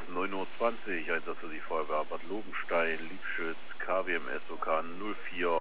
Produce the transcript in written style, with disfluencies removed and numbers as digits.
9:20 Uhr, Einsatz für die Feuerwehr Bad Lobenstein, Liebschütz, KWMS OK 04